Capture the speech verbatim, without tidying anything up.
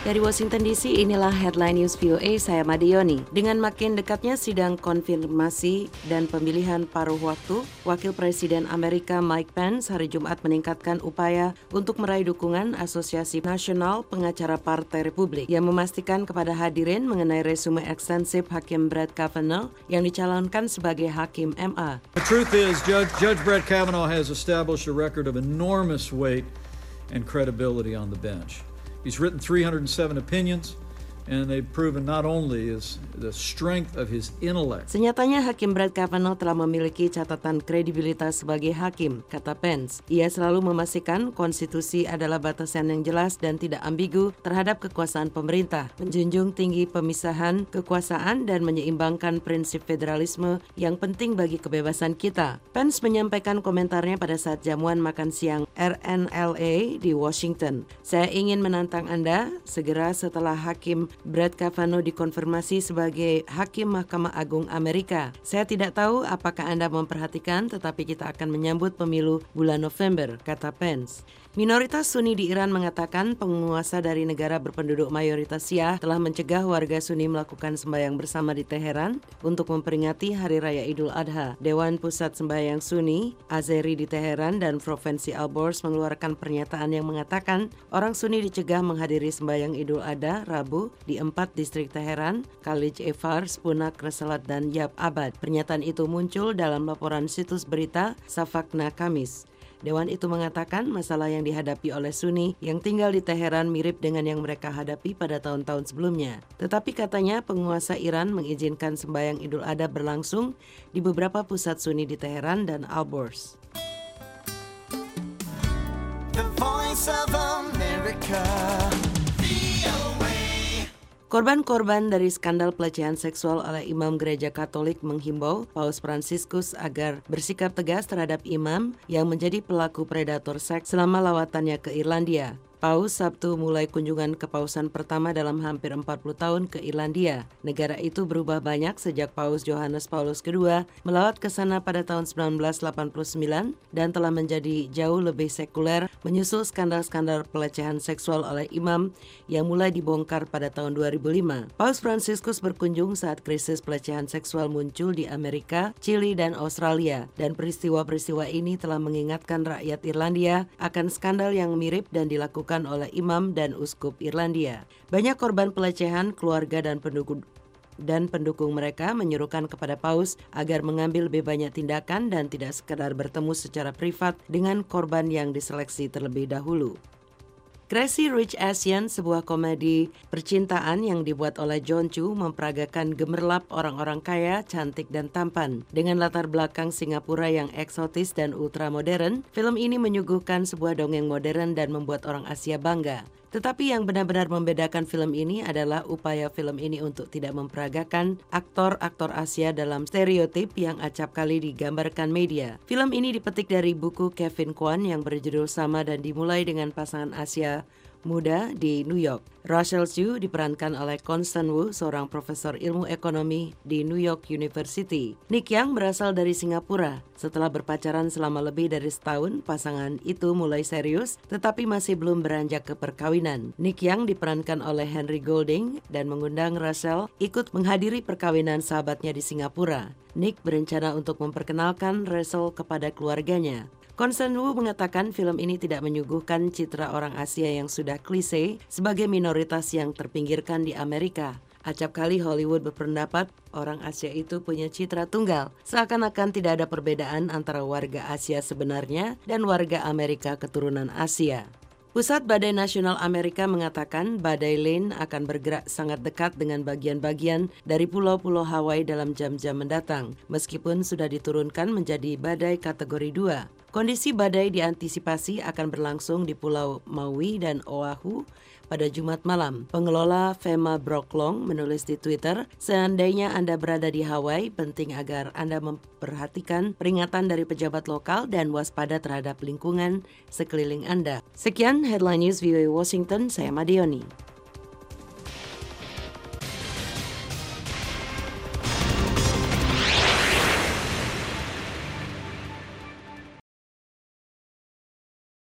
Dari Washington D C, inilah Headline News V O A, saya Madioni. Dengan makin dekatnya sidang konfirmasi dan pemilihan paruh waktu, Wakil Presiden Amerika Mike Pence hari Jumat meningkatkan upaya untuk meraih dukungan Asosiasi Nasional Pengacara Partai Republik yang memastikan kepada hadirin mengenai resume ekstensif Hakim Brett Kavanaugh yang dicalonkan sebagai Hakim M A. The truth is, Judge, Judge Brett Kavanaugh has established a record of enormous weight and credibility on the bench. He's written three hundred seven opinions, and they've proven not only is the strength of his intellect. Senyatanya Hakim Brett Kavanaugh telah memiliki catatan kredibilitas sebagai hakim, kata Pence. Ia selalu memastikan konstitusi adalah batasan yang jelas dan tidak ambigu terhadap kekuasaan pemerintah, menjunjung tinggi pemisahan kekuasaan dan menyeimbangkan prinsip federalisme yang penting bagi kebebasan kita. Pence menyampaikan komentarnya pada saat jamuan makan siang R N L A di Washington. Saya ingin menantang Anda segera setelah Hakim Brett Kavanaugh dikonfirmasi sebagai Hakim Mahkamah Agung Amerika. Saya tidak tahu apakah Anda memperhatikan, tetapi kita akan menyambut pemilu bulan November, kata Pence. Minoritas Sunni di Iran mengatakan penguasa dari negara berpenduduk mayoritas Syiah telah mencegah warga Sunni melakukan sembahyang bersama di Teheran untuk memperingati Hari Raya Idul Adha. Dewan Pusat Sembahyang Sunni, Azeri di Teheran dan Provinsi Alborz mengeluarkan pernyataan yang mengatakan orang Sunni dicegah menghadiri sembahyang Idul Adha Rabu di empat distrik Teheran, Khalij Efar, Spunak, Resalat, dan Yab Abad. Pernyataan itu muncul dalam laporan situs berita Safakna Kamis. Dewan itu mengatakan masalah yang dihadapi oleh Sunni yang tinggal di Teheran mirip dengan yang mereka hadapi pada tahun-tahun sebelumnya. Tetapi katanya penguasa Iran mengizinkan sembahyang Idul Adha berlangsung di beberapa pusat Sunni di Teheran dan Alborz. The Voice of America. Korban-korban dari skandal pelecehan seksual oleh imam gereja Katolik menghimbau Paus Fransiskus agar bersikap tegas terhadap imam yang menjadi pelaku predator seks selama lawatannya ke Irlandia. Paus Sabtu mulai kunjungan kepausan pertama dalam hampir empat puluh tahun ke Irlandia. Negara itu berubah banyak sejak Paus Yohanes Paulus kedua melawat ke sana pada tahun sembilan belas delapan puluh sembilan dan telah menjadi jauh lebih sekuler menyusul skandal-skandal pelecehan seksual oleh imam yang mulai dibongkar pada tahun dua ribu lima. Paus Fransiskus berkunjung saat krisis pelecehan seksual muncul di Amerika, Chili, dan Australia, dan peristiwa-peristiwa ini telah mengingatkan rakyat Irlandia akan skandal yang mirip dan dilakukan oleh imam dan uskup Irlandia. Banyak korban pelecehan, keluarga dan pendukung dan pendukung mereka menyerukan kepada Paus agar mengambil lebih banyak tindakan dan tidak sekadar bertemu secara privat dengan korban yang diseleksi terlebih dahulu. Crazy Rich Asian, sebuah komedi percintaan yang dibuat oleh John Chu, memperagakan gemerlap orang-orang kaya, cantik, dan tampan. Dengan latar belakang Singapura yang eksotis dan ultramodern, film ini menyuguhkan sebuah dongeng modern dan membuat orang Asia bangga. Tetapi yang benar-benar membedakan film ini adalah upaya film ini untuk tidak memperagakan aktor-aktor Asia dalam stereotip yang acap kali digambarkan media. Film ini dipetik dari buku Kevin Kwan yang berjudul sama dan dimulai dengan pasangan Asia muda di New York. Russell Hsu diperankan oleh Constance Wu, seorang profesor ilmu ekonomi di New York University. Nick Yang berasal dari Singapura. Setelah berpacaran selama lebih dari setahun, pasangan itu mulai serius tetapi masih belum beranjak ke perkawinan. Nick Yang diperankan oleh Henry Golding dan mengundang Russell ikut menghadiri perkawinan sahabatnya di Singapura. Nick berencana untuk memperkenalkan Russell kepada keluarganya. Constance Wu mengatakan film ini tidak menyuguhkan citra orang Asia yang sudah klise sebagai minoritas yang terpinggirkan di Amerika. Acap kali Hollywood berpendapat orang Asia itu punya citra tunggal, seakan-akan tidak ada perbedaan antara warga Asia sebenarnya dan warga Amerika keturunan Asia. Pusat Badai Nasional Amerika mengatakan badai Lane akan bergerak sangat dekat dengan bagian-bagian dari pulau-pulau Hawaii dalam jam-jam mendatang, meskipun sudah diturunkan menjadi badai kategori dua. Kondisi badai diantisipasi akan berlangsung di Pulau Maui dan Oahu pada Jumat malam. Pengelola FEMA Brock Long menulis di Twitter, seandainya Anda berada di Hawaii, penting agar Anda memperhatikan peringatan dari pejabat lokal dan waspada terhadap lingkungan sekeliling Anda. Sekian Headline News V O A Washington, saya Madioni.